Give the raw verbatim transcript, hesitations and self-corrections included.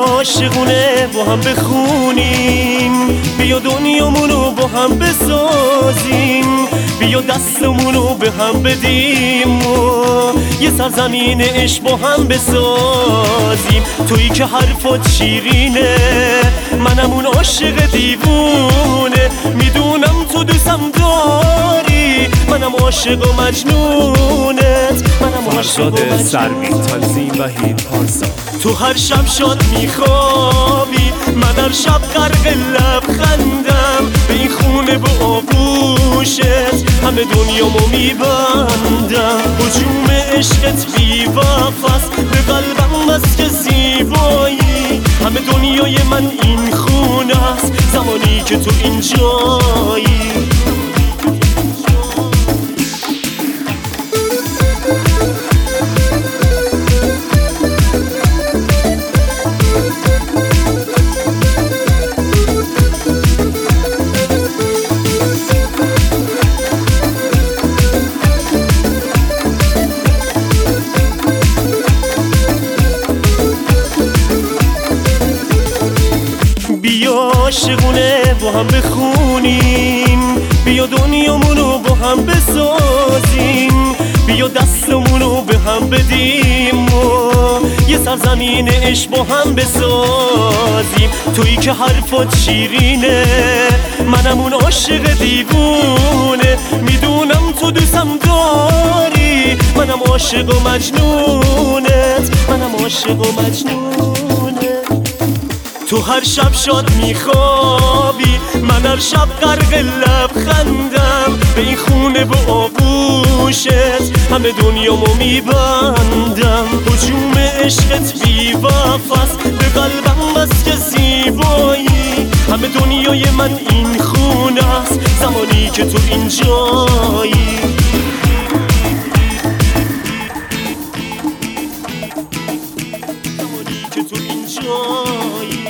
عاشقونه با هم بخونیم، بیا دنیامونو با هم بسازیم، بیا دستمونو به هم بدیم و یه سرزمین عشق با هم بسازیم. تویی که حرفات شیرینه، منم اون عاشق دیوونه، میدونم تو دوستم داری، منم عاشق و مجنونت، منم عاشق و مجنونت. تنظیم وحید پارسا. تو هر شب شاد میخوابی، من هر شب غرق لبخندم، به این خونه با آغوشت همه دنیامو میبندم. هجوم عشقت بی وفاست، به قلبم بس که زیبایی، همه دنیای من این خونه است زمانی که تو اینجایی. بیا عاشقونه با هم بخونیم، بیا دنیامونو با هم بسازیم، بیا دستمونو به هم بدیم و یه سرزمین عشق با هم بسازیم. تویی که حرفات شیرینه، منم اون عاشق دیوونه، میدونم تو دوستم داری، منم عاشق و مجنونت، منم عاشق و مجنونت. تو هر شب شاد میخوابی، من هر شب غرق لبخندم، به این خونه با آغوشت همه دنیامو میبندم. هجوم عشقت بی وفاست، به قلبم بس که زیبایی، همه دنیای من این خونه است زمانی که تو اینجایی. زمانی که تو اینجایی.